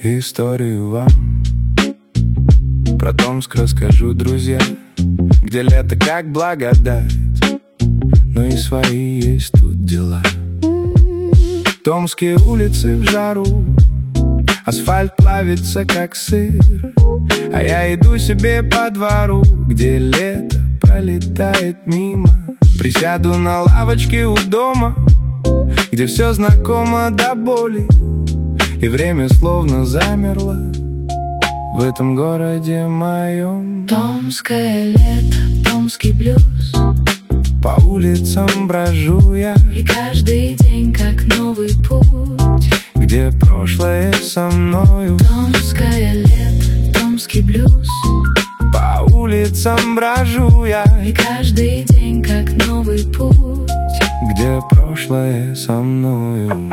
историю вам про Томск расскажу, друзья, где лето как благодать, но и свои есть тут дела. Томские улицы в жару, асфальт плавится как сыр, а я иду себе по двору, где лето пролетает мимо. Присяду на лавочке у дома, где все знакомо до боли, и время словно замерло в этом городе моем. Томское лето, томский блюз, по улицам брожу я, и каждый день как новый путь, где прошлое со мною. Томское лето, томский блюз, по улицам брожу я, и каждый день как новый путь, где прошлое со мною.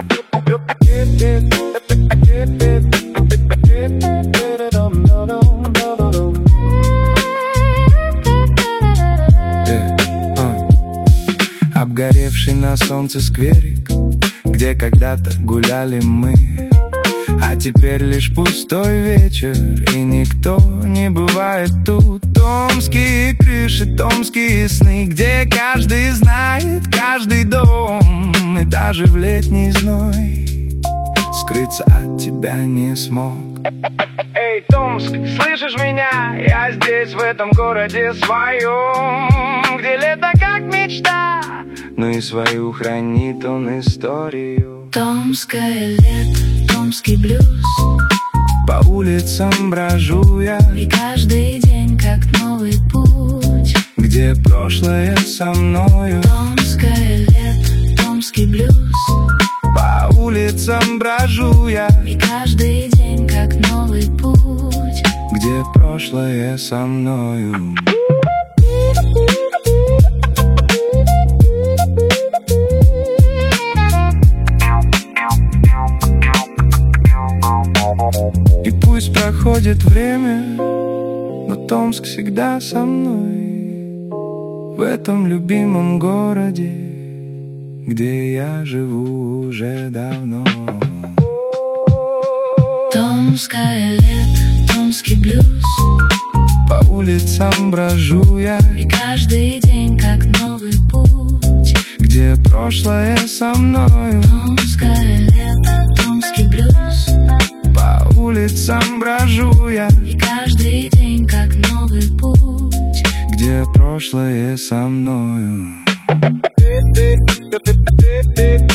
Обгоревший на солнце скверик, где когда-то гуляли мы, а теперь лишь пустой вечер, и никто не бывает тут. Томские крыши, томские сны, где каждый знает каждый дом, и даже в летний зной скрыться от тебя не смог. Эй, Томск, слышишь меня? Я здесь, в этом городе своем, где лето как мечта, но и свою хранит он историю. Томское лето, томский блюз, по улицам брожу я, и каждый день как новый путь, где прошлое со мною. Томское лето, томский блюз, по улицам брожу я, и каждый день как новый путь, где прошлое со мною. И пусть проходит время, но Томск всегда со мной, в этом любимом городе, где я живу уже давно. Томское лето, томский блюз, по улицам брожу я, и каждый день как новый путь, где прошлое со мною. Томское лето, томский блюз, по улицам брожу я, и каждый день как новый путь, где прошлое со мною.